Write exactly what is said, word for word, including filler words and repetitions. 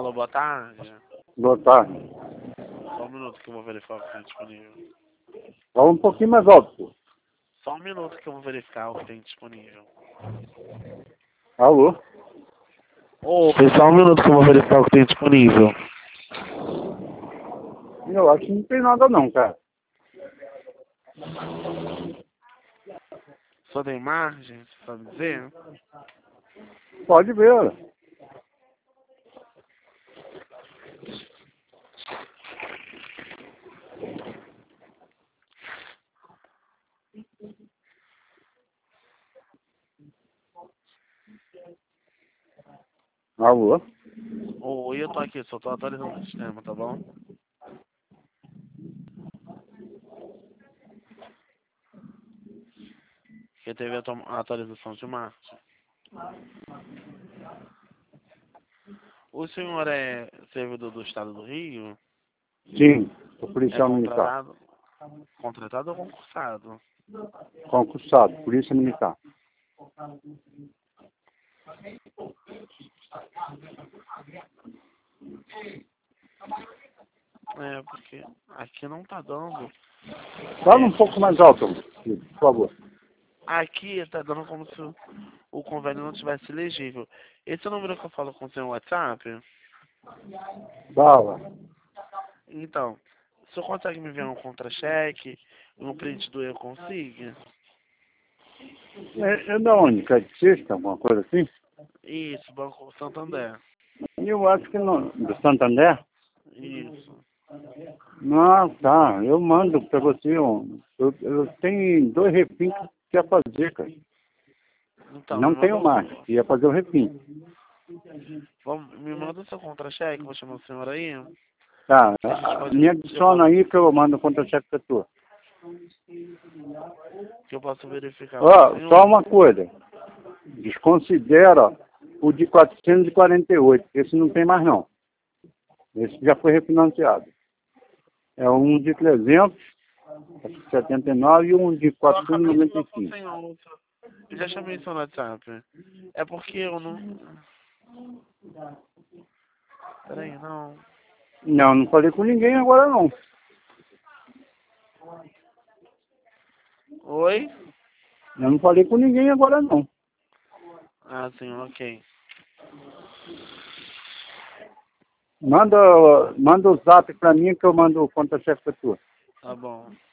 Alô, boa tarde. Boa tarde. Só um minuto que eu vou verificar o que tem disponível. Fala um pouquinho mais alto, pô. Só um minuto que eu vou verificar o que tem disponível. Alô? Ô, só um minuto que eu vou verificar o que tem disponível. Eu acho que não tem nada não, cara. Só tem margem, você sabe dizer? Pode ver, olha. Alô? Oi, eu tô aqui, só tô atualizando o sistema, tá bom? Porque teve a atu- a atualização de março. O senhor é servidor do estado do Rio? Sim, sou É policial militar. contratado? Contratado ou concursado? Concursado, polícia militar. É, porque aqui não tá dando. Fala É, um pouco mais alto, por favor. aqui tá dando como se o o convênio não tivesse legível. Esse é o número que eu falo com o seu WhatsApp? Fala. Então, o senhor consegue me enviar um contra-cheque, um print do Eu Consigo? É, é da onde? Que é de sexta, alguma coisa assim? Isso, Banco Santander. Eu acho que não. Do Santander? Isso. Ah, tá. Eu mando pra você. um- Eu, eu tenho dois refins que ia fazer, cara. Então, me Não manda tenho o mais. seu. Ia fazer o refim. Vamos, me manda o seu contra-cheque, vou chamar o senhor aí. Tá. Que a gente pode. Me Eu adiciona posso, aí que eu mando o contra-cheque pra tu. que eu posso verificar com o Ó, só senhor. uma coisa. Desconsidera o de quatrocentos e quarenta e oito. Esse não tem mais, não. Esse já foi refinanciado. É um de trezentos e setenta e nove e um de Eu quatrocentos e acabei de noventa falar e com o cinco. senhor. Eu já chamei o seu WhatsApp. É porque eu não. Peraí, não. Não, não falei com ninguém agora, não. Oi? Eu não falei com ninguém agora, não. Ah, sim, ok. Manda, manda o zap pra mim que eu mando o contra-cheque pra tu. Tá bom.